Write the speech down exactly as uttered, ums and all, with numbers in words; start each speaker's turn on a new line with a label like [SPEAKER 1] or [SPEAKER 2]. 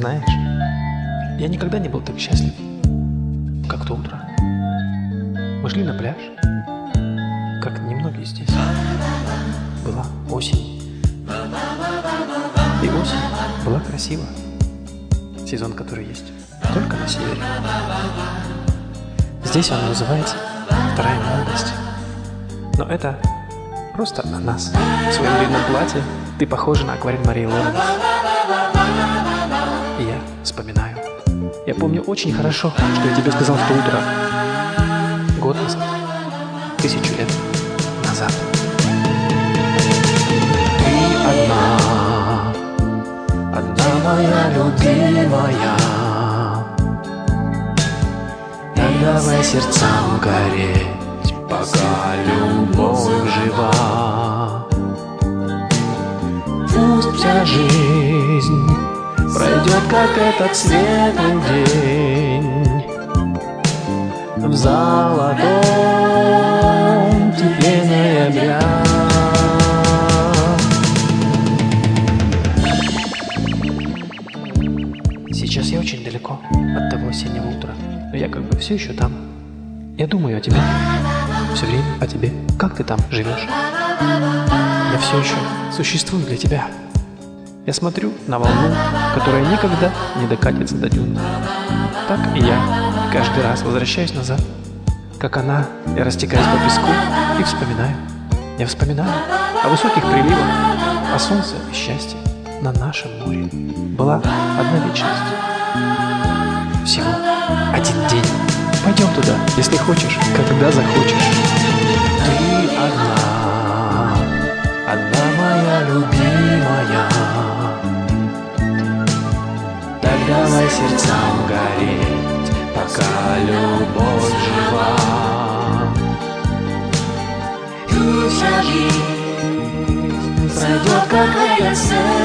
[SPEAKER 1] знаешь, я никогда не был так счастлив, как то утро. Мы шли на пляж, как немногие здесь. Была осень. И осень была красива. Сезон, который есть только на севере. Здесь он называется «Вторая молодость». Но это просто о нас. В своем длинном платье ты похожа на акварель Марии Лондон. И я вспоминаю. Я помню очень хорошо, что я тебе сказал в то утро. Год назад. Тысячу лет назад. Ты одна, одна моя любимая. Так давай сердцам гореть, пока любовь жива. Пусть вся жизнь пройдет, как этот светлый день, в золотом тепле ноября. Сейчас я очень далеко от того осеннего утра, но я как бы все еще там. Я думаю о тебе, все время о тебе. Как ты там живешь? Я все еще существую для тебя. Я смотрю на волну, которая никогда не докатится до дюн. Так и я каждый раз возвращаюсь назад, как она, я растекаюсь по песку и вспоминаю. Я вспоминаю о высоких приливах, о солнце и счастье на нашем море. Была одна вечность. Всего один день. Пойдем туда, если хочешь, когда захочешь. Ты одна, одна моя любимая. Так давай сердцам гореть, пока любовь жива. И вся жизнь пройдет, как этот свет.